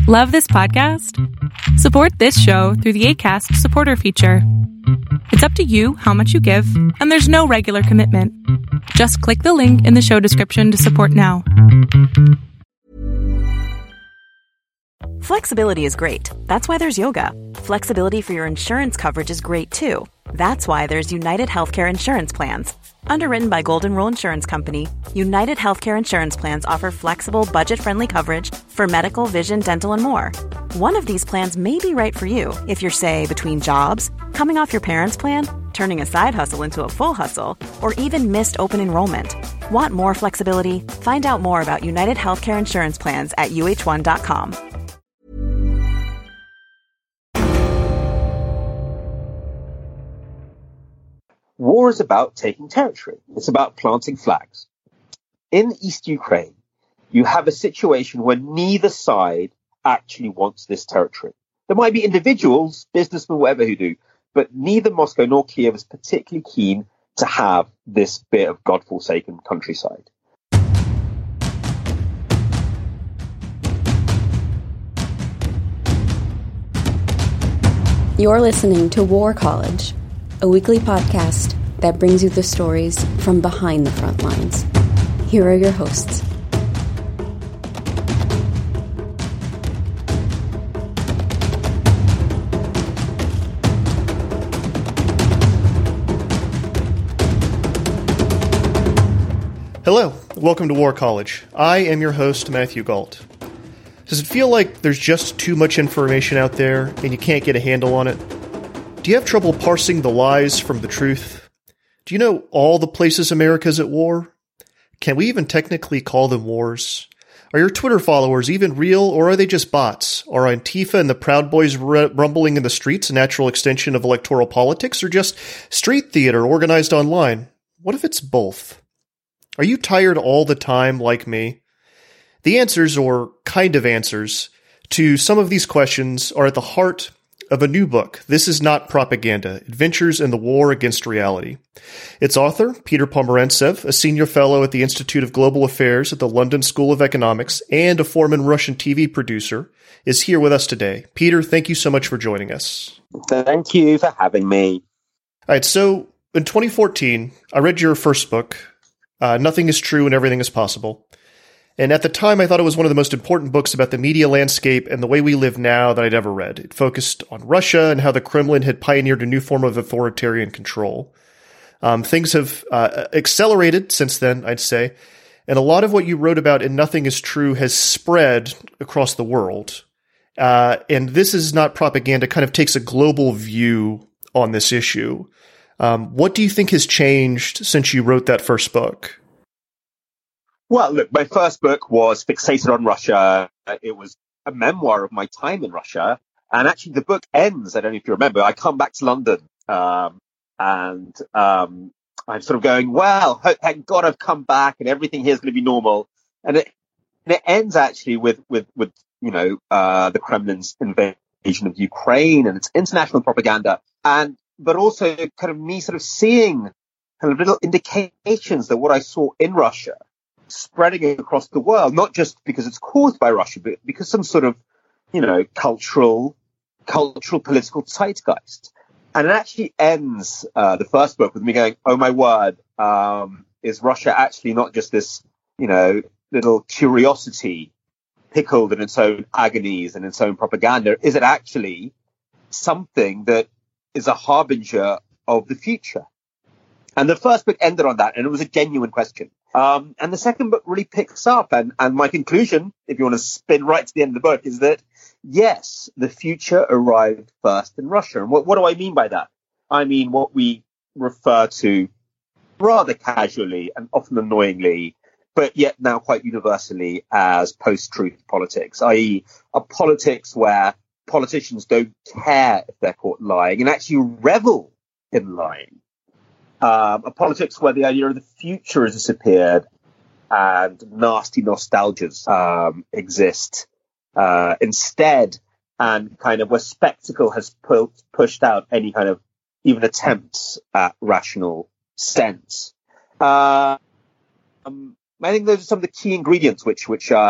Love this podcast? Support this show through the Acast supporter feature. It's up to you how much you give, and there's no regular commitment. Just click the link in the show description to support now. Flexibility is great. That's why there's yoga. Flexibility for your insurance coverage is great too. That's why there's United Healthcare Insurance Plans. Underwritten by Golden Rule Insurance Company, United Healthcare Insurance Plans offer flexible, budget-friendly coverage for medical, vision, dental, and more. One of these plans may be right for you if you're, say, between jobs, coming off your parents' plan, turning a side hustle into a full hustle, or even missed open enrollment. Want more flexibility? Find out more about United Healthcare Insurance Plans at uh1.com. War is about taking territory. It's about planting flags. In East Ukraine, you have a situation where neither side actually wants this territory. There might be individuals, businessmen, whatever, who do, but neither Moscow nor Kiev is particularly keen to have this bit of godforsaken countryside. You're listening to War College, a weekly podcast that brings you the stories from behind the front lines. Here are your hosts. Hello, welcome to War College. I am your host, Matthew Galt. Does it feel like there's just too much information out there and you can't get a handle on it? Do you have trouble parsing the lies from the truth? Do you know all the places America's at war? Can we even technically call them wars? Are your Twitter followers even real, or are they just bots? Are Antifa and the Proud Boys rumbling in the streets a natural extension of electoral politics, or just street theater organized online? What if it's both? Are you tired all the time like me? The answers, or kind of answers, to some of these questions are at the heart of a new book, This Is Not Propaganda, Adventures in the War Against Reality. Its author, Peter Pomerantsev, a senior fellow at the Institute of Global Affairs at the London School of Economics and a former Russian TV producer, is here with us today. Peter, thank you so much for joining us. Thank you for having me. All right, so in 2014, I read your first book, Nothing is True and Everything is Possible. And at the time, I thought it was one of the most important books about the media landscape and the way we live now that I'd ever read. It focused on Russia and how the Kremlin had pioneered a new form of authoritarian control. Things have accelerated since then, I'd say. And a lot of what you wrote about in Nothing is True has spread across the world. And This Is Not Propaganda kind of takes a global view on this issue. What do you think has changed since you wrote that first book? Well, look, my first book was fixated on Russia. It was a memoir of my time in Russia. And actually, the book ends, I don't know if you remember, I come back to London. I'm sort of going, well, thank God I've come back and everything here is going to be normal. And it ends actually with the Kremlin's invasion of Ukraine and its international propaganda. But also kind of me sort of seeing kind of little indications that what I saw in Russia spreading across the world, not just because it's caused by Russia, but because some sort of, cultural political zeitgeist. And it actually ends the first book with me going, oh my word, is Russia actually not just this, little curiosity pickled in its own agonies and its own propaganda? Is it actually something that is a harbinger of the future? And the first book ended on that, and it was a genuine question. And the second book really picks up, and my conclusion, if you want to spin right to the end of the book, is that, yes, the future arrived first in Russia. And what do I mean by that? I mean what we refer to rather casually and often annoyingly, but yet now quite universally, as post-truth politics, i.e. a politics where politicians don't care if they're caught lying and actually revel in lying. A politics where the idea of the future has disappeared and nasty nostalgias exist instead, and kind of where spectacle has pushed out any kind of even attempts at rational sense. I think those are some of the key ingredients which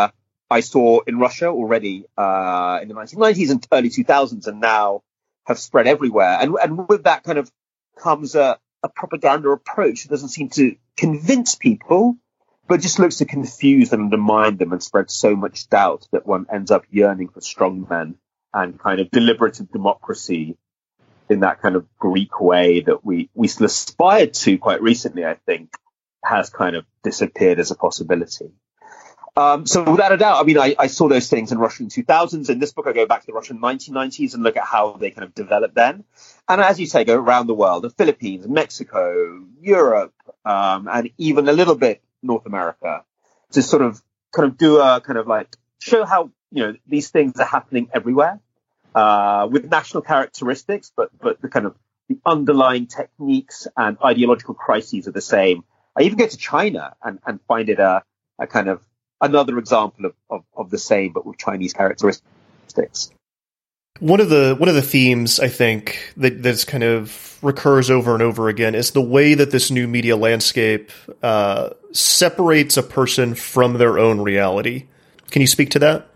I saw in Russia already in the 1990s and early 2000s, and now have spread everywhere. And with that kind of comes a propaganda approach that doesn't seem to convince people, but just looks to confuse them, undermine them, and spread so much doubt that one ends up yearning for strongmen and kind of deliberative democracy in that kind of Greek way that we still aspired to quite recently, I think, has kind of disappeared as a possibility. So without a doubt, I mean, I saw those things in Russia in 2000s. In this book, I go back to the Russian 1990s and look at how they kind of developed then. And as you say, go around the world, the Philippines, Mexico, Europe, and even a little bit North America, to sort of kind of do a kind of like show how, these things are happening everywhere, with national characteristics, but the kind of the underlying techniques and ideological crises are the same. I even go to China and find it a kind of another example of the same, but with Chinese characteristics. One of the themes I think that's kind of recurs over and over again is the way that this new media landscape separates a person from their own reality. Can you speak to that?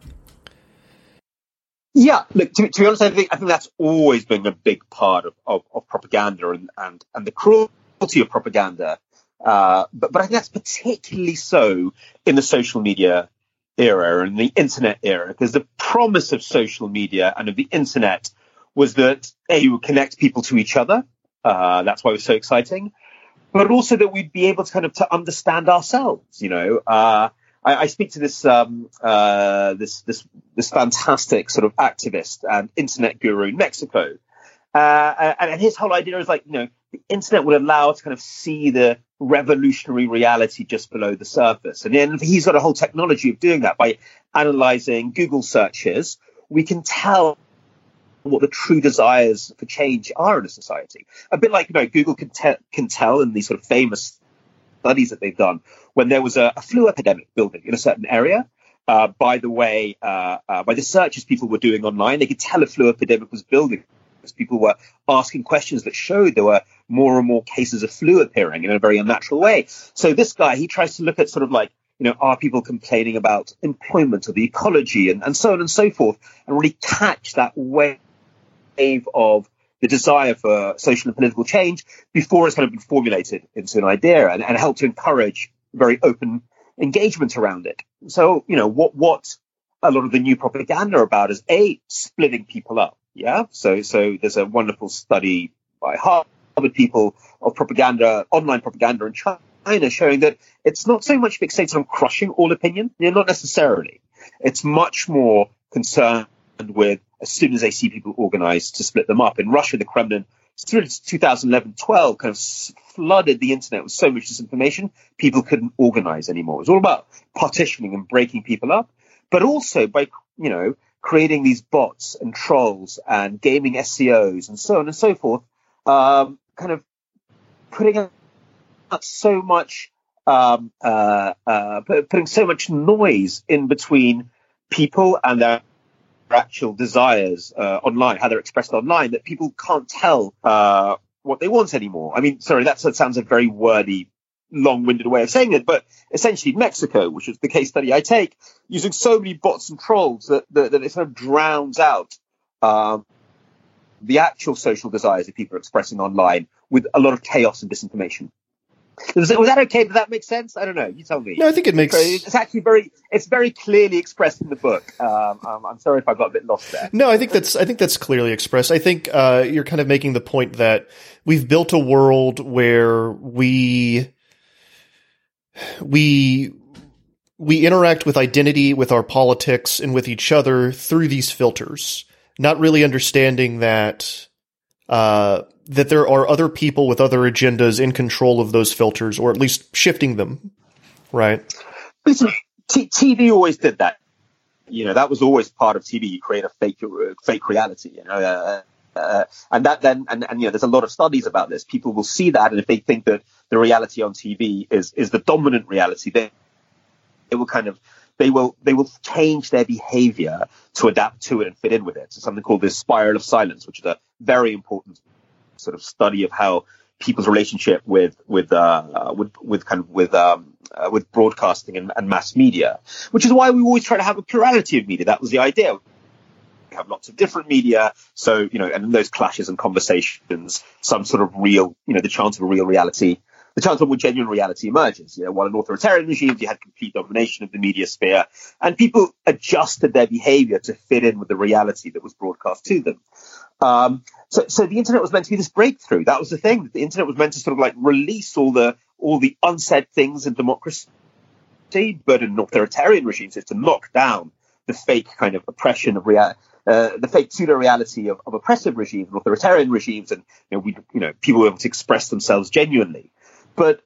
Yeah, look, to be honest, I think that's always been a big part of propaganda and the cruelty of propaganda. But I think that's particularly so in the social media era and the internet era, because the promise of social media and of the internet was that you would connect people to each other. That's why it was so exciting, but also that we'd be able to kind of to understand ourselves. I speak to this fantastic sort of activist and internet guru in Mexico, and his whole idea is like, the internet would allow us to kind of see the revolutionary reality just below the surface. And then he's got a whole technology of doing that. By analyzing Google searches, we can tell what the true desires for change are in a society. A bit like, Google can tell in these sort of famous studies that they've done when there was a flu epidemic building in a certain area. By the searches people were doing online, they could tell a flu epidemic was building. People were asking questions that showed there were more and more cases of flu appearing in a very unnatural way. So this guy, he tries to look at sort of like, are people complaining about employment or the ecology and so on and so forth, and really catch that wave of the desire for social and political change before it's kind of been formulated into an idea, and help to encourage very open engagement around it. So, what a lot of the new propaganda are about is splitting people up. Yeah. So there's a wonderful study by Harvard people of propaganda, online propaganda in China, showing that it's not so much fixated on crushing all opinion. Not necessarily. It's much more concerned with, as soon as they see people organized, to split them up. In Russia, the Kremlin, through 2011-12, kind of flooded the internet with so much disinformation, people couldn't organize anymore. It was all about partitioning and breaking people up, but also by, creating these bots and trolls and gaming SEOs and so on and so forth, kind of putting out so much, putting so much noise in between people and their actual desires online, how they're expressed online, that people can't tell what they want anymore. I mean, sorry, that sounds a very wordy, long-winded way of saying it, but essentially Mexico, which is the case study I take, using so many bots and trolls that it sort of drowns out the actual social desires that people are expressing online with a lot of chaos and disinformation. Was that okay? Did that make sense? I don't know. You tell me. No, I think it makes. It's actually it's very clearly expressed in the book. I'm sorry if I got a bit lost there. No, I think that's clearly expressed. I think you're kind of making the point that we've built a world where we interact with identity, with our politics, and with each other through these filters, not really understanding that that there are other people with other agendas in control of those filters, or at least shifting them, right? Listen, TV always did that. That was always part of TV. You create a fake reality, and that then, and there's a lot of studies about this. People will see that, and if they think that the reality on TV is the dominant reality, they will change their behavior to adapt to it and fit in with it. So something called this spiral of silence, which is a very important sort of study of how people's relationship with broadcasting and mass media, which is why we always try to have a plurality of media. That was the idea. We have lots of different media, so, and in those clashes and conversations, some sort of real, the chance of a real reality, the chance of a more genuine reality emerges. While in authoritarian regimes, you had complete domination of the media sphere, and people adjusted their behavior to fit in with the reality that was broadcast to them. So the internet was meant to be this breakthrough. That was the thing. The internet was meant to sort of like release all the unsaid things in democracy, but in authoritarian regimes, it's to knock down the fake kind of oppression of the fake pseudo-reality of oppressive regimes and authoritarian regimes, and people were able to express themselves genuinely. But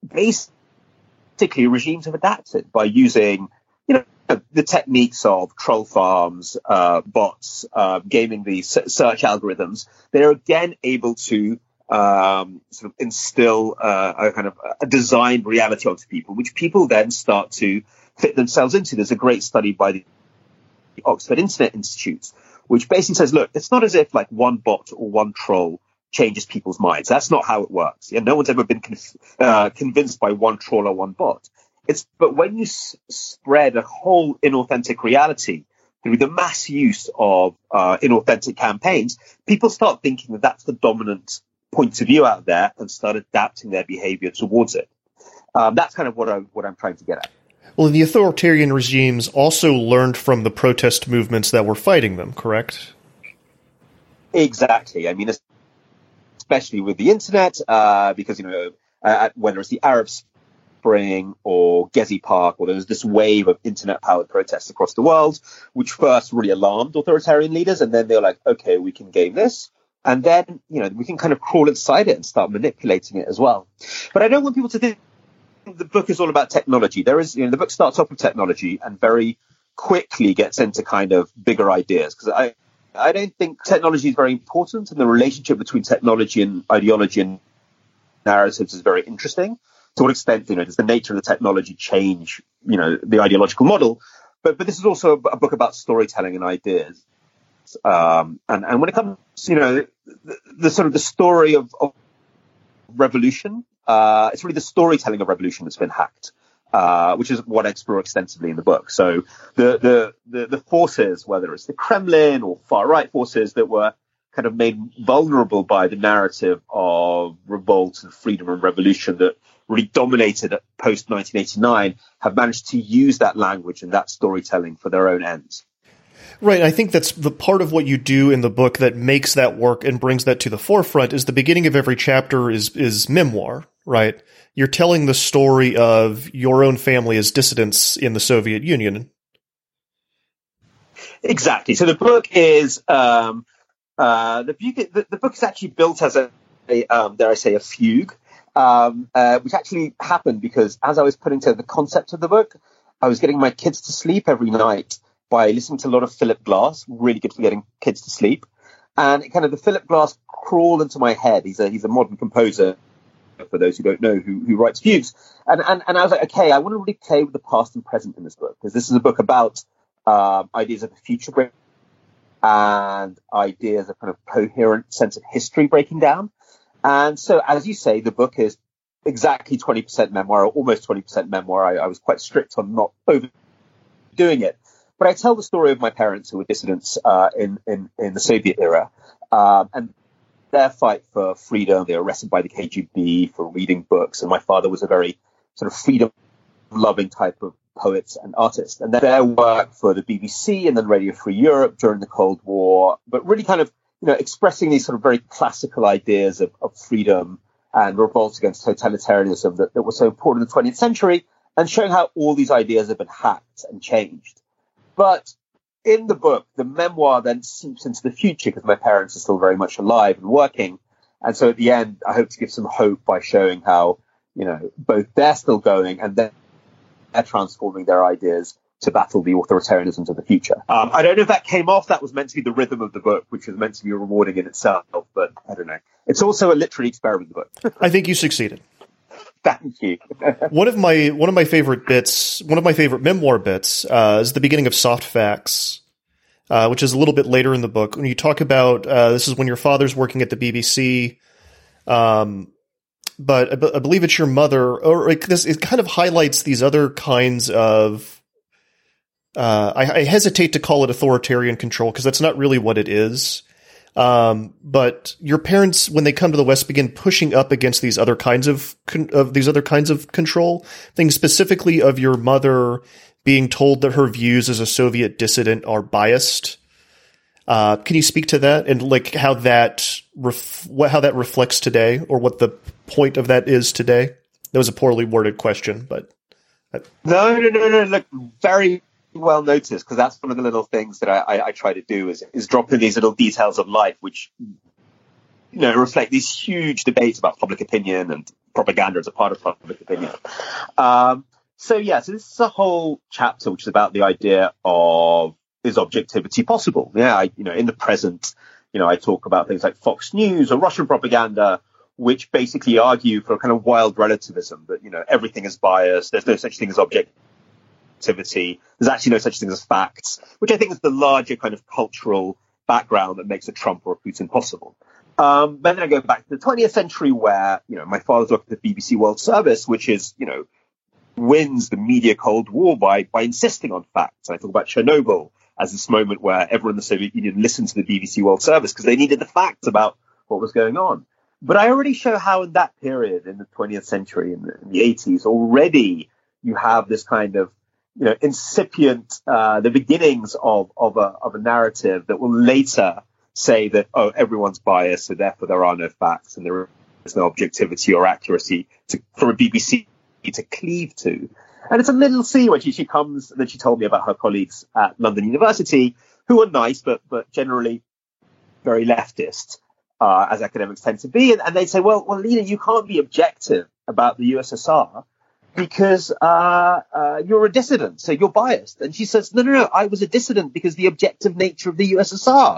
basically, regimes have adapted by using the techniques of troll farms, bots, gaming the search algorithms. They're again able to sort of instill a kind of a designed reality onto people, which people then start to fit themselves into. There's a great study by the Oxford Internet Institute, which basically says, look, it's not as if like one bot or one troll changes people's minds. That's not how it works. No one's ever been convinced by one troll or one bot. But when you spread a whole inauthentic reality through the mass use of inauthentic campaigns, people start thinking that that's the dominant point of view out there and start adapting their behavior towards it. That's kind of what I'm trying to get at. Well, the authoritarian regimes also learned from the protest movements that were fighting them, correct? Exactly. I mean, especially with the internet, because, whether it's the Arab Spring or Gezi Park, or there was this wave of internet-powered protests across the world, which first really alarmed authoritarian leaders, and then they were like, okay, we can game this. And then, we can kind of crawl inside it and start manipulating it as well. But I don't want people to think the book is all about technology. There is, the book starts off with technology and very quickly gets into kind of bigger ideas, because I don't think technology is very important, and the relationship between technology and ideology and narratives is very interesting. To what extent, does the nature of the technology change, the ideological model? But this is also a book about storytelling and ideas. And when it comes to, the sort of the story of revolution, it's really the storytelling of revolution that's been hacked, which is what I explore extensively in the book. So the forces, whether it's the Kremlin or far-right forces that were kind of made vulnerable by the narrative of revolt and freedom and revolution that really dominated post-1989, have managed to use that language and that storytelling for their own ends. Right. I think that's the part of what you do in the book that makes that work and brings that to the forefront is the beginning of every chapter is memoir, right? You're telling the story of your own family as dissidents in the Soviet Union. Exactly. So the book is the book is actually built as a dare I say, a fugue, which actually happened because as I was putting together the concept of the book, I was getting my kids to sleep every night by listening to a lot of Philip Glass, really good for getting kids to sleep. And it kind of the Philip Glass crawled into my head. He's a modern composer, for those who don't know, who writes fugues. And I was like, okay, I want to really play with the past and present in this book, because this is a book about ideas of the future and ideas of kind of coherent sense of history breaking down. And so, as you say, the book is exactly 20% memoir, or almost 20% memoir. I was quite strict on not overdoing it. But I tell the story of my parents who were dissidents in the Soviet era, and their fight for freedom. They were arrested by the KGB for reading books, and my father was a very sort of freedom-loving type of poet and artist. And their work for the BBC and then Radio Free Europe during the Cold War, but really kind of expressing these sort of very classical ideas of freedom and revolt against totalitarianism that were so important in the 20th century, and showing how all these ideas have been hacked and changed. But in the book, the memoir then seeps into the future because my parents are still very much alive and working. And so at the end, I hope to give some hope by showing how, both they're still going and they're transforming their ideas to battle the authoritarianisms of the future. I don't know if that came off. That was meant to be the rhythm of the book, which was meant to be rewarding in itself. But I don't know. It's also a literary experiment, the book. I think you succeeded. Thank you. One of my favorite memoir bits is the beginning of Soft Facts, which is a little bit later in the book. When you talk about this is when your father's working at the BBC, but I believe it's your mother, or it kind of highlights these other kinds of, I hesitate to call it authoritarian control because that's not really what it is. But your parents, when they come to the West, begin pushing up against these other kinds of control, things specifically of your mother being told that her views as a Soviet dissident are biased. Can you speak to that and like how that reflects today, or what the point of that is today? That was a poorly worded question, but no. Look, very well noticed, because that's one of the little things that I try to do is drop in these little details of life, which reflect these huge debates about public opinion and propaganda as a part of public opinion. So this is a whole chapter which is about the idea of, is objectivity possible? In the present, I talk about things like Fox News or Russian propaganda, which basically argue for a kind of wild relativism that, everything is biased. There's no such thing as objectivity. There's actually no such thing as facts, which I think is the larger kind of cultural background that makes a Trump or a Putin possible. But then I go back to the 20th century where, my father's worked at the BBC World Service, which is, wins the media Cold War by insisting on facts. I talk about Chernobyl as this moment where everyone in the Soviet Union listened to the BBC World Service because they needed the facts about what was going on. But I already show how in that period, in the 20th century, in the 80s, already you have this kind of, incipient, the beginnings of a narrative that will later say that, everyone's biased, so therefore there are no facts and there is no objectivity or accuracy for a BBC to cleave to. And it's a little scene when she comes, that she told me about her colleagues at London University, who are nice, but generally very leftist, as academics tend to be. And they say, well, Lena, you can't be objective about the USSR because you're a dissident, so you're biased. And she says, no, I was a dissident because the objective nature of the USSR,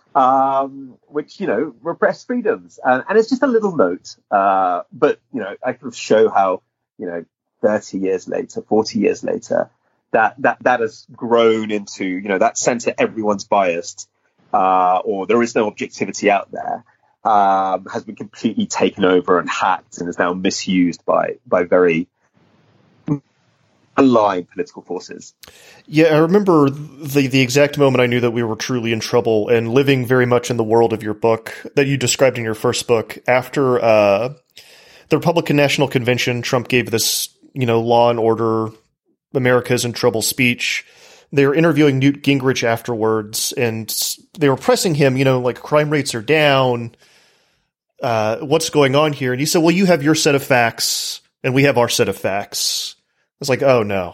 which, repressed freedoms. And it's just a little note. But, I can show how, 30 years later, 40 years later, that has grown into, that sense that everyone's biased, or there is no objectivity out there, has been completely taken over and hacked and is now misused by very aligned political forces. Yeah, I remember the exact moment I knew that we were truly in trouble, and living very much in the world of your book that you described in your first book. After the Republican National Convention, Trump gave this, Law and Order, America's in Trouble speech. They were interviewing Newt Gingrich afterwards, and they were pressing him, like, crime rates are down. What's going on here? And he said, well, you have your set of facts, and we have our set of facts. I was like, oh, no.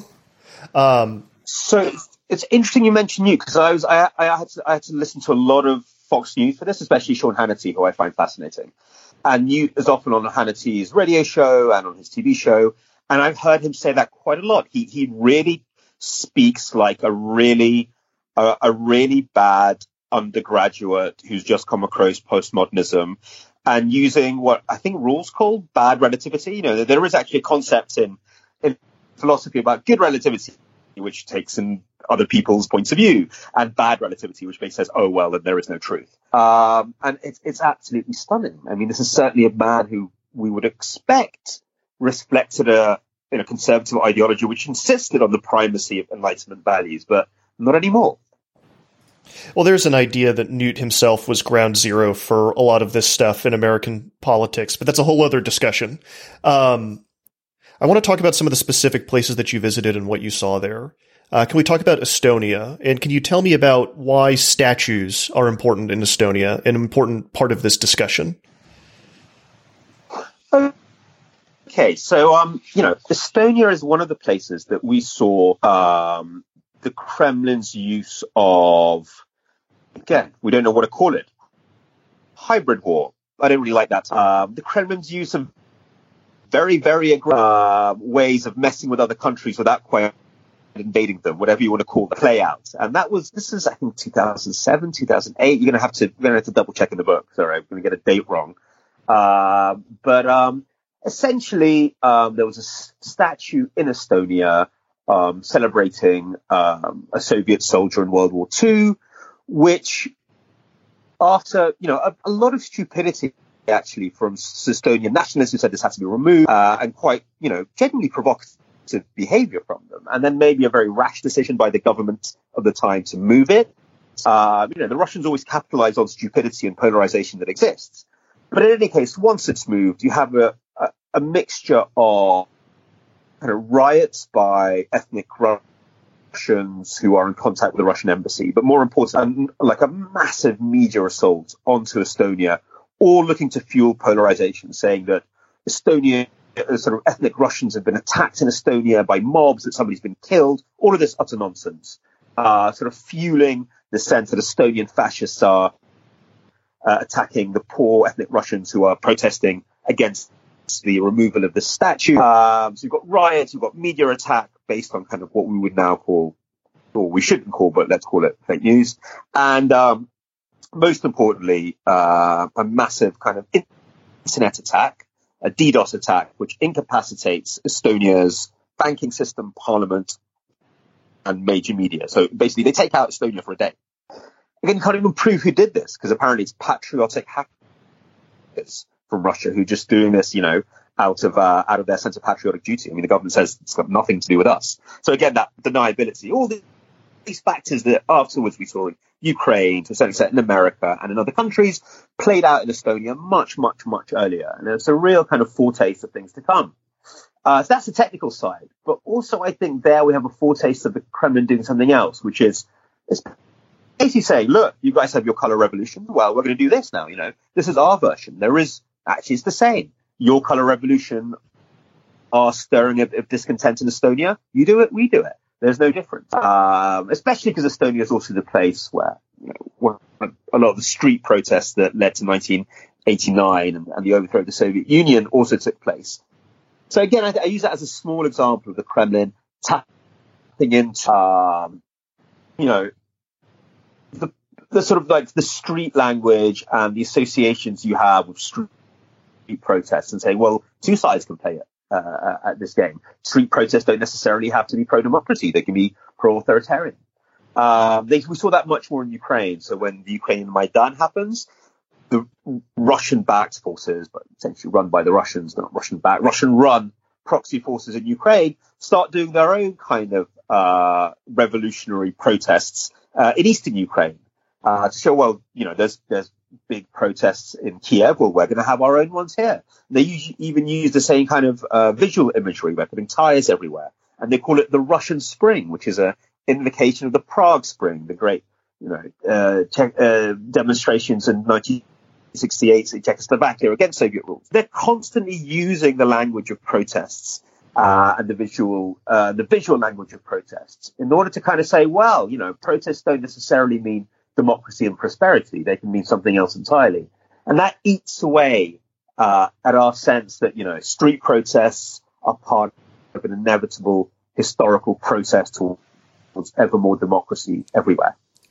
So it's interesting you mentioned Newt, because I had to listen to a lot of Fox News for this, especially Sean Hannity, who I find fascinating. And Newt is often on Hannity's radio show and on his TV show. And I've heard him say that quite a lot. He really speaks like a really bad undergraduate who's just come across postmodernism and using what I think Rawls called bad relativity. There is actually a concept in philosophy about good relativity, which takes in other people's points of view, and bad relativity, which basically says, oh, well, then there is no truth. And it's absolutely stunning. I mean, this is certainly a man who we would expect reflected a conservative ideology which insisted on the primacy of Enlightenment values, but not anymore. Well, there's an idea that Newt himself was ground zero for a lot of this stuff in American politics, but that's a whole other discussion. I want to talk about some of the specific places that you visited and what you saw there. Can we talk about Estonia? And can you tell me about why statues are important in Estonia, an important part of this discussion? Okay, so, Estonia is one of the places that we saw the Kremlin's use of, again, we don't know what to call it, hybrid war. I don't really like that. The Kremlin's use of very, very aggressive ways of messing with other countries without quite invading them, whatever you want to call the play out. And this is, I think, 2007, 2008. You're going to have to double check in the book. Sorry, I'm going to get a date wrong. But essentially, there was a statue in Estonia celebrating a Soviet soldier in World War II, which, after a lot of stupidity actually from Estonian nationalists who said this had to be removed, and quite, genuinely provocative behavior from them. And then maybe a very rash decision by the government of the time to move it. The Russians always capitalize on stupidity and polarization that exists. But in any case, once it's moved, you have a mixture of kind of riots by ethnic Russians who are in contact with the Russian embassy, but more important, like a massive media assault onto Estonia, all looking to fuel polarization, saying that Estonia, sort of ethnic Russians have been attacked in Estonia by mobs, that somebody's been killed, all of this utter nonsense, sort of fueling the sense that Estonian fascists are attacking the poor ethnic Russians who are protesting against the removal of the statue. So you've got riots, you've got media attack based on kind of what we would now call, or we shouldn't call, but let's call it fake news. And most importantly, a massive kind of internet attack, a DDoS attack, which incapacitates Estonia's banking system, parliament, and major media. So basically, they take out Estonia for a day. Again, you can't even prove who did this, because apparently it's patriotic hackers from Russia who are just doing this, out of their sense of patriotic duty. I mean, the government says it's got nothing to do with us. So again, that deniability, all these factors that afterwards we saw in Ukraine, to a certain extent in America and in other countries, played out in Estonia much, much, much earlier. And it's a real kind of foretaste of things to come. So that's the technical side. But also, I think there we have a foretaste of the Kremlin doing something else, which is basically saying, look, you guys have your color revolution. Well, we're going to do this now. This is our version. It's the same. Your color revolution are stirring of discontent in Estonia. You do it, we do it. There's no difference. Especially because Estonia is also the place where, where a lot of the street protests that led to 1989 and the overthrow of the Soviet Union also took place. So again, I use that as a small example of the Kremlin tapping into, the sort of like the street language and the associations you have with street protests, and saying, well, two sides can play it at this game. Street protests don't necessarily have to be pro-democracy. They can be pro-authoritarian. We saw that much more in Ukraine. So when the Ukrainian Maidan happens, the Russian-backed forces, but essentially run by the Russians, not Russian-backed, Russian-run proxy forces in Ukraine start doing their own kind of revolutionary protests in eastern Ukraine to show, well, there's big protests in Kiev. Well, we're going to have our own ones here. They even use the same kind of visual imagery. We're putting tires everywhere, and they call it the Russian Spring, which is a invocation of the Prague Spring, the great demonstrations in 1968 in Czechoslovakia against Soviet rule. They're constantly using the language of protests and the visual language of protests in order to kind of say, well, protests don't necessarily mean democracy and prosperity. They can mean something else entirely. And that eats away at our sense that, street protests are part of an inevitable historical process towards ever more democracy everywhere.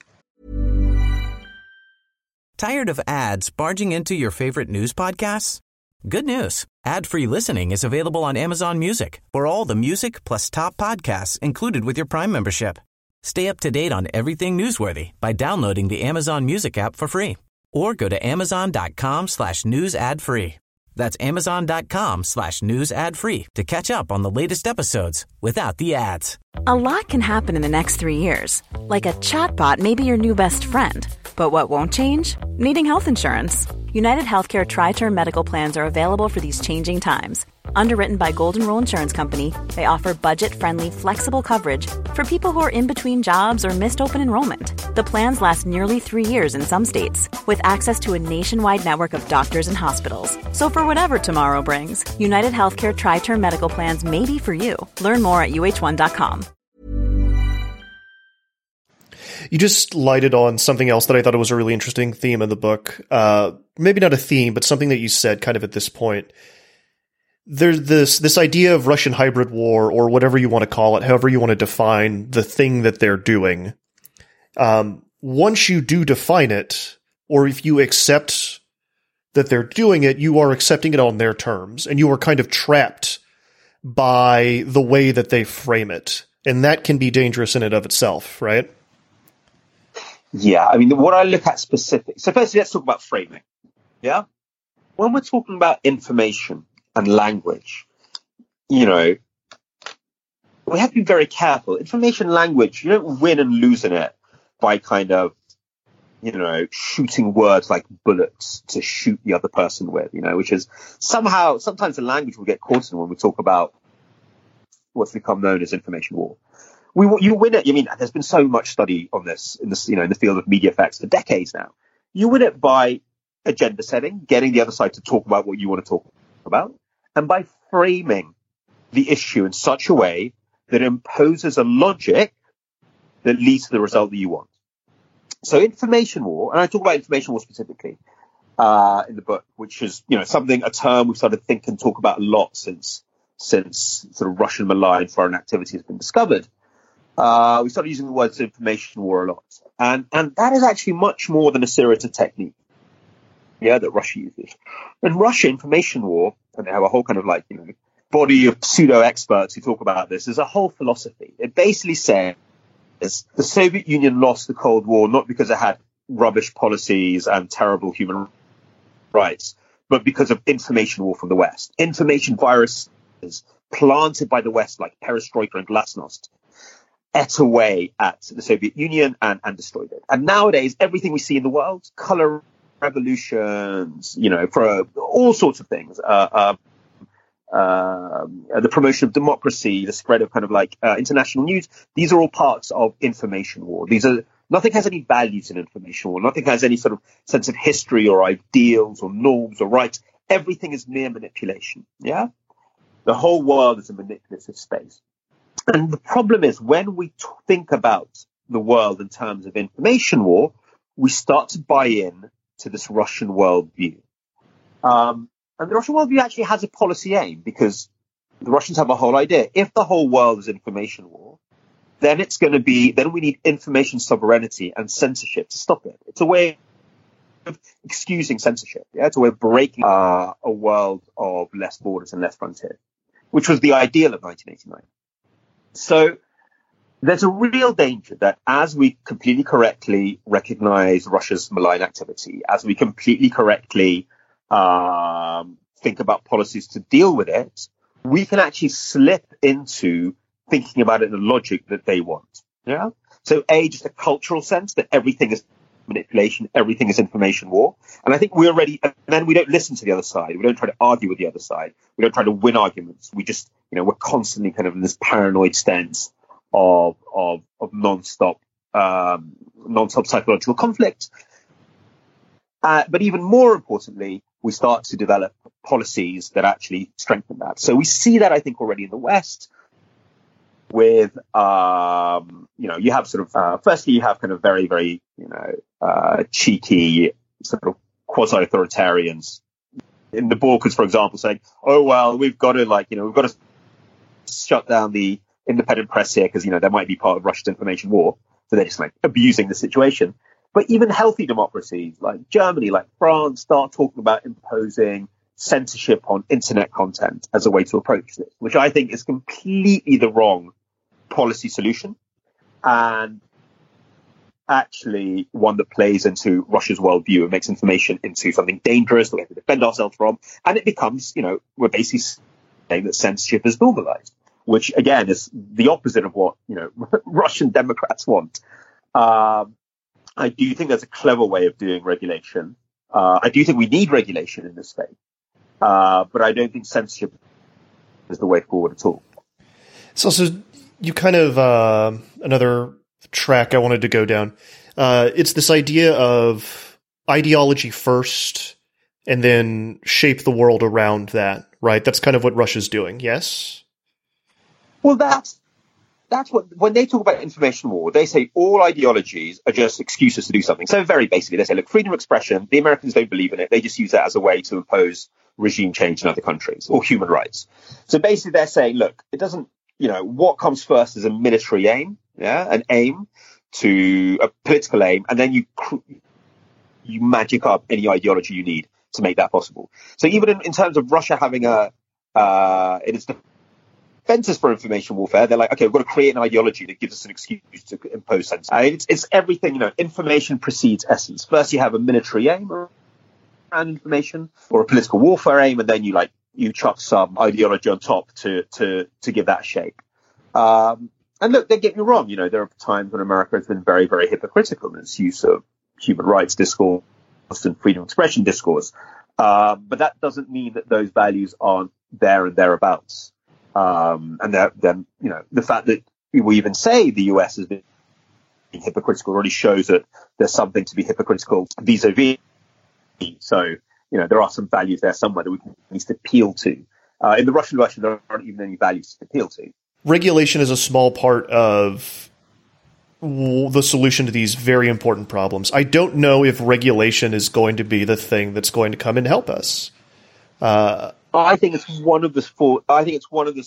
Tired of ads barging into your favorite news podcasts? Good news. Ad-free listening is available on Amazon Music for all the music plus top podcasts included with your Prime membership. Stay up to date on everything newsworthy by downloading the Amazon Music app for free or go to amazon.com/news ad free. That's amazon.com/news ad free to catch up on the latest episodes without the ads. A lot can happen in the next 3 years. Like a chatbot may be your new best friend. But what won't change? Needing health insurance. United Healthcare Tri-Term Medical Plans are available for these changing times. Underwritten by Golden Rule Insurance Company, they offer budget-friendly, flexible coverage for people who are in between jobs or missed open enrollment. The plans last nearly 3 years in some states, with access to a nationwide network of doctors and hospitals. So for whatever tomorrow brings, United Healthcare Tri-Term Medical Plans may be for you. Learn more at uh1.com. You just lighted on something else that I thought was a really interesting theme in the book. Maybe not a theme, but something that you said kind of at this point. There's this idea of Russian hybrid war, or whatever you want to call it, however you want to define the thing that they're doing. Once you do define it, or if you accept that they're doing it, you are accepting it on their terms, and you are kind of trapped by the way that they frame it. And that can be dangerous in and of itself, right? Yeah, I mean, what I look at specific. So firstly, let's talk about framing. Yeah. when we're talking about information and language, you know, we have to be very careful. Information language, you don't win and lose in it by kind of, you know, shooting words like bullets to shoot the other person with, you know, which is sometimes the language we get caught in when we talk about what's become known as information war. You win it. I mean, there's been so much study on this in this, you know, in the field of media effects for decades now. You win it by agenda setting, getting the other side to talk about what you want to talk about, and by framing the issue in such a way that imposes a logic that leads to the result that you want. So information war, and I talk about information war specifically in the book, which is, you know, a term we've started to think and talk about a lot since sort of Russian malign foreign activity has been discovered. We started using the words information war a lot. And that is actually much more than a series of techniques, yeah, that Russia uses. In Russia, information war, and they have a whole kind of like, you know, body of pseudo experts who talk about this, is a whole philosophy. It basically says the Soviet Union lost the Cold War not because it had rubbish policies and terrible human rights, but because of information war from the West. Information viruses planted by the West, like perestroika and glasnost, ate away at the Soviet Union and destroyed it. And nowadays, everything we see in the world, color revolutions, you know, for all sorts of things, the promotion of democracy, the spread of kind of like international news, these are all parts of information war. Nothing has any values in information war. Nothing has any sort of sense of history or ideals or norms or rights. Everything is mere manipulation. Yeah. The whole world is a manipulative space. And the problem is when we think about the world in terms of information war, we start to buy in to this Russian worldview. And the Russian worldview actually has a policy aim, because the Russians have a whole idea. If the whole world is information war, then we need information sovereignty and censorship to stop it. It's a way of excusing censorship. Yeah, it's a way of breaking a world of less borders and less frontiers, which was the ideal of 1989. So there's a real danger that as we completely correctly recognize Russia's malign activity, as we completely correctly think about policies to deal with it, we can actually slip into thinking about it in the logic that they want. Yeah. So just a cultural sense that everything is manipulation, everything is information war. And I think and then we don't listen to the other side. We don't try to argue with the other side. We don't try to win arguments. We just, you know, we're constantly kind of in this paranoid stance of non-stop psychological conflict. But even more importantly, we start to develop policies that actually strengthen that. So we see that, I think, already in the West with, you know, you have sort of, firstly, you have kind of very, very, you know, cheeky sort of quasi-authoritarians in the Balkans, for example, saying, oh, well, we've got to shut down the independent press here because, you know, they might be part of Russia's information war. So they're just like abusing the situation. But even healthy democracies like Germany, like France, start talking about imposing censorship on internet content as a way to approach this, which I think is completely the wrong policy solution, and actually one that plays into Russia's worldview and makes information into something dangerous that we have to defend ourselves from. And it becomes, you know, we're basically saying that censorship is normalized, which again is the opposite of what, you know, Russian Democrats want. I do think there's a clever way of doing regulation. I do think we need regulation in this space. But I don't think censorship is the way forward at all. It's also, you kind of, another track I wanted to go down. It's this idea of ideology first and then shape the world around that, right? That's kind of what Russia's doing, yes? Well, that's what, when they talk about information war, they say all ideologies are just excuses to do something. So very basically, they say, look, freedom of expression, the Americans don't believe in it. They just use that as a way to impose regime change in other countries, or human rights. So basically they're saying, look, it doesn't, you know, what comes first is a military aim, yeah, an aim to a political aim, and then you magic up any ideology you need to make that possible. So even in terms of Russia having in its defenses for information warfare, they're like, okay, we've got to create an ideology that gives us an excuse to impose censorship. It's everything, you know, information precedes essence. First you have a military aim background information or a political warfare aim, and then you chuck some ideology on top to give that shape. And look, don't get me wrong, there are times when America has been very, very hypocritical in its use of human rights discourse and freedom of expression discourse. But that doesn't mean that those values aren't there and thereabouts. And then, the fact that we even say the US has been hypocritical already shows that there's something to be hypocritical vis-a-vis. So, there are some values there somewhere that we can at least appeal to. In the Russian version, there aren't even any values to appeal to. Regulation is a small part of the solution to these very important problems. I don't know if regulation is going to be the thing that's going to come and help us. I think it's one of the small. I think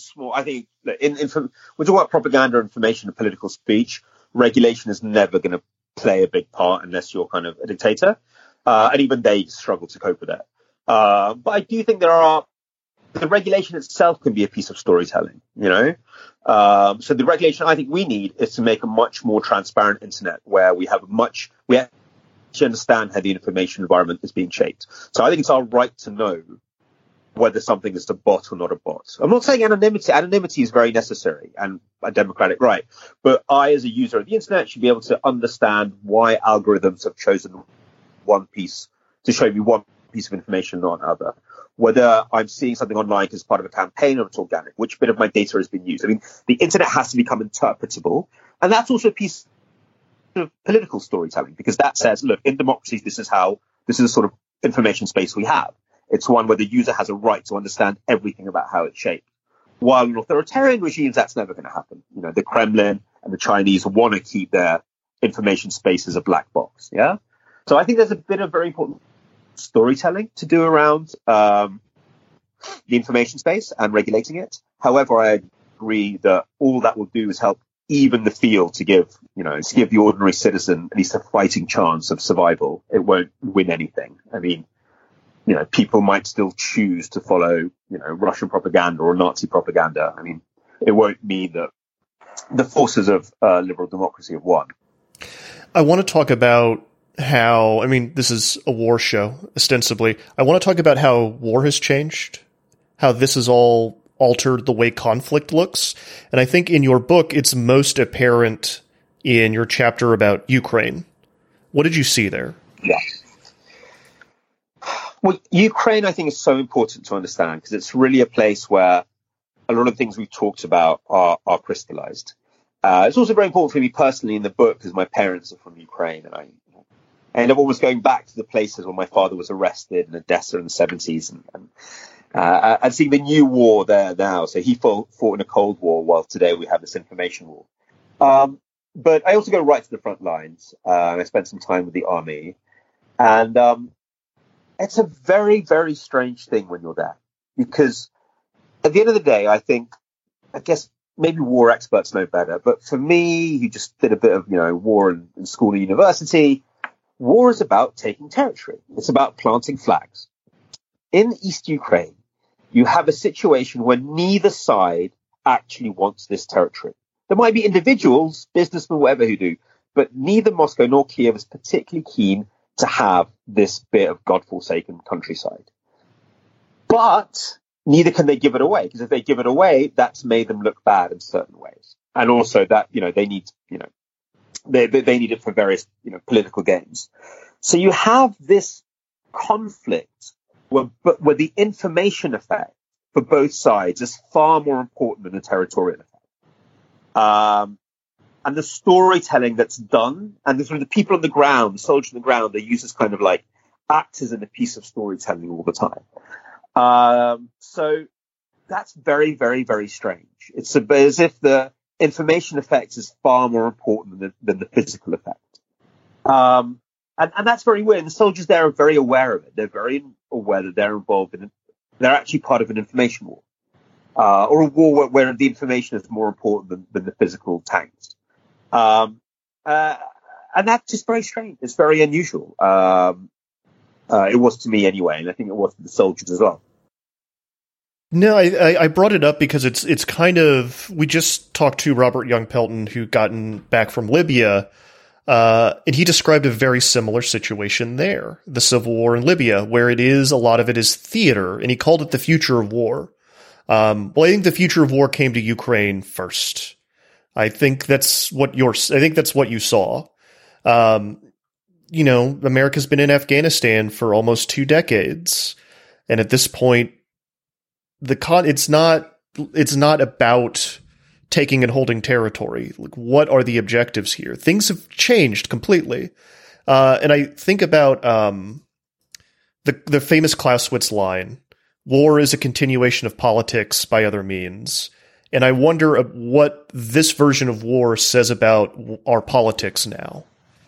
we're talking about propaganda, information, and political speech. Regulation is never going to play a big part unless you're kind of a dictator, and even they struggle to cope with that. But I do think the regulation itself can be a piece of storytelling. So the regulation I think we need is to make a much more transparent internet where we actually understand how the information environment is being shaped. So I think it's our right to know whether something is a bot or not a bot. I'm not saying anonymity. Anonymity is very necessary and a democratic right. But I, as a user of the internet, should be able to understand why algorithms have chosen one piece to show me one piece of information, not another. Whether I'm seeing something online as part of a campaign or it's organic, which bit of my data has been used. I mean, the internet has to become interpretable. And that's also a piece of political storytelling, because that says, look, in democracies, this is the sort of information space we have. It's one where the user has a right to understand everything about how it's shaped. While in authoritarian regimes, that's never going to happen. The Kremlin and the Chinese want to keep their information space as a black box. Yeah. So I think there's a bit of very important storytelling to do around the information space and regulating it. However, I agree that all that will do is help even the field to give the ordinary citizen at least a fighting chance of survival. It won't win anything. I mean, people might still choose to follow, Russian propaganda or Nazi propaganda. I mean, it won't mean that the forces of liberal democracy have won. I want to talk about how, this is a war show, ostensibly. I want to talk about how war has changed, how this has all altered the way conflict looks. And I think in your book, it's most apparent in your chapter about Ukraine. What did you see there? Yeah. Well, Ukraine, I think, is so important to understand because it's really a place where a lot of things we've talked about are crystallized. It's also very important for me personally in the book because my parents are from Ukraine, and I ended up always going back to the places where my father was arrested in Odessa in the 70s and seeing the new war there now. So he fought in a Cold War, while today we have this information war. But I also go right to the front lines. And I spent some time with the army. And it's a very, very strange thing when you're there. Because at the end of the day, I guess maybe war experts know better. But for me, who just did a bit of, war in school and university, war is about taking territory. It's about planting flags. In East Ukraine, you have a situation where neither side actually wants this territory. There might be individuals, businessmen, whatever, who do, but neither Moscow nor Kiev is particularly keen to have this bit of godforsaken countryside. But neither can they give it away, because if they give it away, that's made them look bad in certain ways. And also that, they need, they need it for various, political gains. So you have this conflict where the information effect for both sides is far more important than the territorial effect. And the storytelling that's done, and the people on the ground, the soldiers on the ground, they use this kind of like actors in a piece of storytelling all the time. So that's very, very, very strange. It's as if the information effect is far more important than the physical effect. And that's very weird. The soldiers there are very aware of it. They're very aware that they're involved in it. They're actually part of an information war, or a war where the information is more important than the physical tanks. And that's just very strange. It's very unusual. It was to me anyway, and I think it was to the soldiers as well. No, I brought it up because it's kind of, we just talked to Robert Young Pelton, who gotten back from Libya, And he described a very similar situation there, the civil war in Libya, where a lot of it is theater, and he called it the future of war. I think the future of war came to Ukraine first. I think that's what you saw. America's been in Afghanistan for almost 2 decades. And at this point, it's not about taking and holding territory. Like, what are the objectives here? Things have changed completely. And I think about the famous Clausewitz line, war is a continuation of politics by other means. And I wonder what this version of war says about our politics now.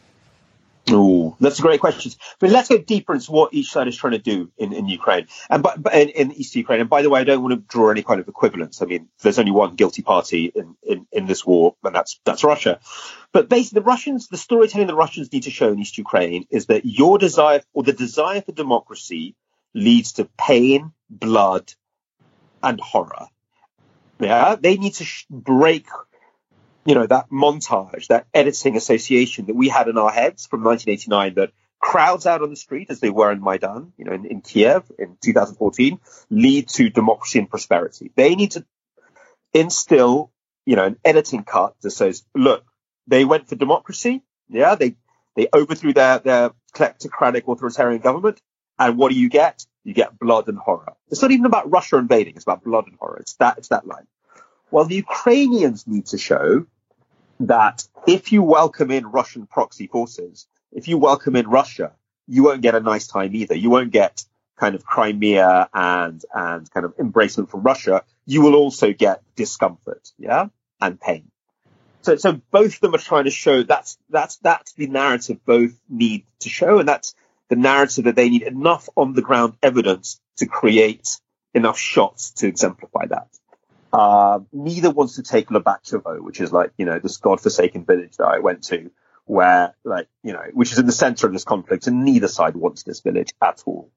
Oh, that's a great question. But let's go deeper into what each side is trying to do in Ukraine and in East Ukraine. And by the way, I don't want to draw any kind of equivalence. I mean, there's only one guilty party in this war, and that's Russia. But basically, the storytelling the Russians need to show in East Ukraine is that your desire or the desire for democracy leads to pain, blood, and horror. Yeah, they need to break, that montage, that editing association that we had in our heads from 1989, that crowds out on the street, as they were in Maidan, in Kiev in 2014, lead to democracy and prosperity. They need to instill, an editing cut that says, look, they went for democracy. Yeah, they overthrew their kleptocratic authoritarian government. And what do you get? You get blood and horror. It's not even about Russia invading. It's about blood and horror. It's that line. Well, the Ukrainians need to show that if you welcome in Russian proxy forces, if you welcome in Russia, you won't get a nice time either. You won't get kind of Crimea and kind of embracement from Russia. You will also get discomfort, and pain. So both of them are trying to show that's the narrative both need to show, and that's the narrative that they need enough on the ground evidence to create enough shots to exemplify that. Neither wants to take Lobachovo, which is like, this godforsaken village that I went to, where which is in the center of this conflict, and neither side wants this village at all.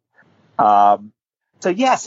So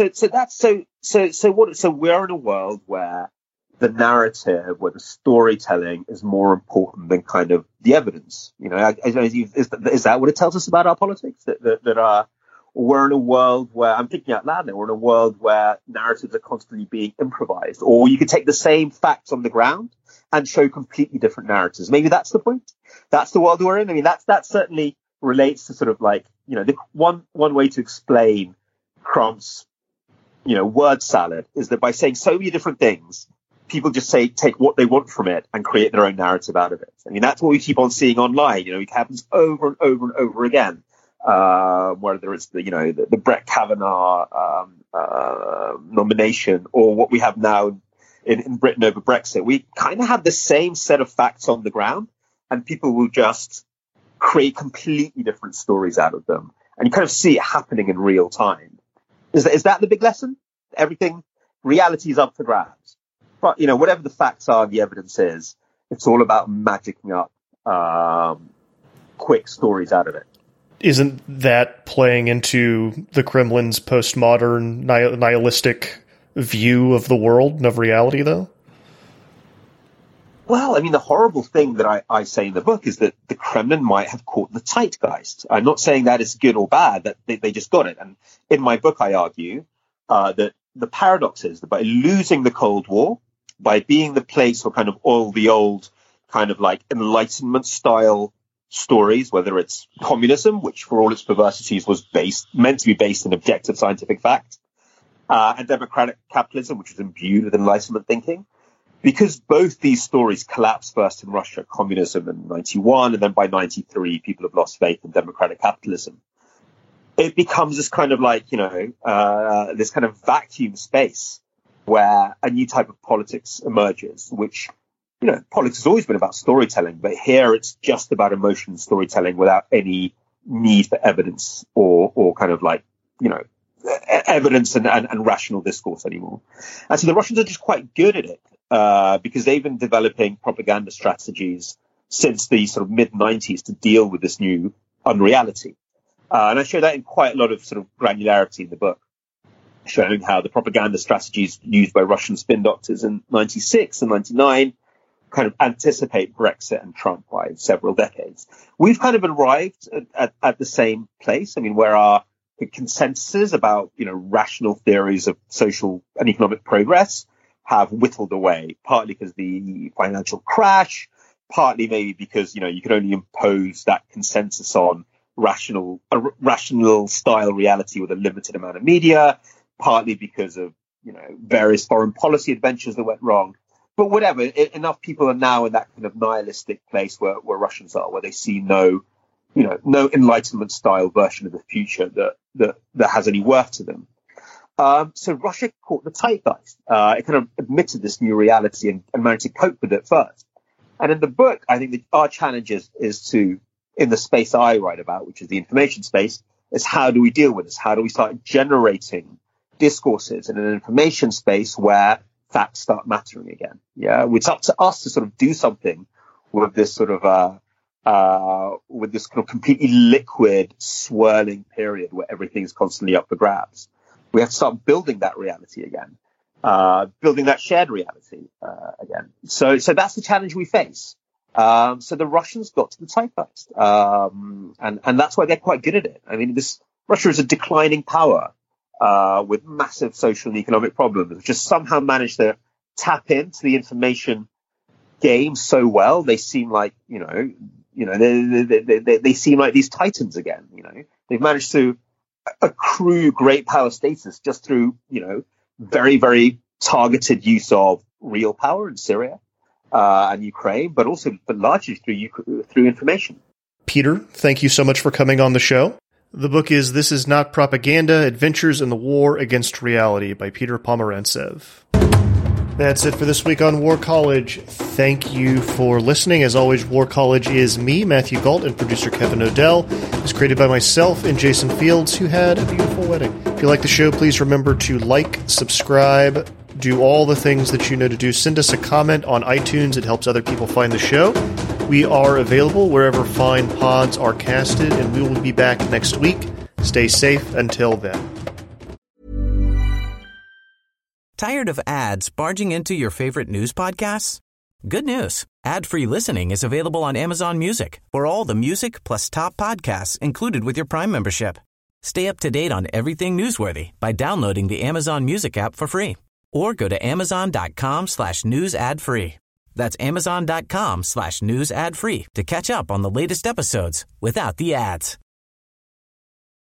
we're in a world where the narrative, where the storytelling is more important than kind of the evidence. Is that what it tells us about our politics? That we're in a world where, I'm thinking out loud now, we're in a world where narratives are constantly being improvised. Or you could take the same facts on the ground and show completely different narratives. Maybe that's the point. That's the world we're in. I mean, that certainly relates to sort of like, the one way to explain Crump's, word salad is that by saying so many different things, people just take what they want from it and create their own narrative out of it. I mean, that's what we keep on seeing online. It happens over and over and over again. Whether it's the Brett Kavanaugh nomination, or what we have now in Britain over Brexit, we kind of have the same set of facts on the ground, and people will just create completely different stories out of them, and you kind of see it happening in real time. Is that the big lesson? Reality is up for grabs. But whatever the facts are, the evidence is, it's all about magicking up quick stories out of it. Isn't that playing into the Kremlin's postmodern nihilistic view of the world and of reality, though? Well, I mean, the horrible thing that I say in the book is that the Kremlin might have caught the zeitgeist. I'm not saying that it's good or bad, that they just got it. And in my book, I argue that the paradox is that by losing the Cold War, by being the place for kind of all the old kind of like Enlightenment style stories, whether it's communism, which for all its perversities was meant to be based in objective scientific fact, and democratic capitalism, which was imbued with Enlightenment thinking, because both these stories collapsed first in Russia, communism in 91, and then by 93, people have lost faith in democratic capitalism. It becomes this kind of like, this kind of vacuum space where a new type of politics emerges, which politics has always been about storytelling, but here it's just about emotion storytelling without any need for evidence or kind of like, evidence and rational discourse anymore. And so the Russians are just quite good at it because they've been developing propaganda strategies since the sort of mid-90s to deal with this new unreality. And I show that in quite a lot of sort of granularity in the book, showing how the propaganda strategies used by Russian spin doctors in 96 and 99 kind of anticipate Brexit and Trump by several decades. We've kind of arrived at the same place. I mean, where our consensus about, rational theories of social and economic progress have whittled away, partly because the financial crash, partly maybe because, you can only impose that consensus on rational style reality with a limited amount of media, partly because of, various foreign policy adventures that went wrong. But whatever, enough people are now in that kind of nihilistic place where Russians are, where they see no Enlightenment style version of the future that has any worth to them. So Russia caught the zeitgeist. It kind of admitted this new reality and managed to cope with it first. And in the book, I think that our challenge is to, in the space I write about, which is the information space, is how do we deal with this? How do we start generating discourses in an information space where facts start mattering again? Yeah, it's up to us to sort of do something with this sort of with this kind of completely liquid, swirling period where everything's constantly up for grabs. We have to start building that reality again, building that shared reality again. So that's the challenge we face. So the Russians got to the zeitgeist, and that's why they're quite good at it. I mean, Russia is a declining power with massive social and economic problems. Just somehow managed to tap into the information game so well. They seem like they seem like these titans again. They've managed to accrue great power status just through very, very targeted use of real power in Syria and Ukraine, but largely through information. Peter, thank you so much for coming on the show. The book is This Is Not Propaganda: Adventures in the War Against Reality by Peter Pomerantsev. That's it for this week on War College. Thank you for listening. As always, War College is me, Matthew Gault, and producer Kevin Odell. It was created by myself and Jason Fields, who had a beautiful wedding. If you like the show, please remember to like, subscribe, do all the things that you know to do. Send us a comment on iTunes. It helps other people find the show. We are available wherever fine pods are casted, and we will be back next week. Stay safe until then. Tired of ads barging into your favorite news podcasts? Good news. Ad-free listening is available on Amazon Music for all the music plus top podcasts included with your Prime membership. Stay up to date on everything newsworthy by downloading the Amazon Music app for free or go to amazon.com/news ad free. That's amazon.com/news ad free to catch up on the latest episodes without the ads.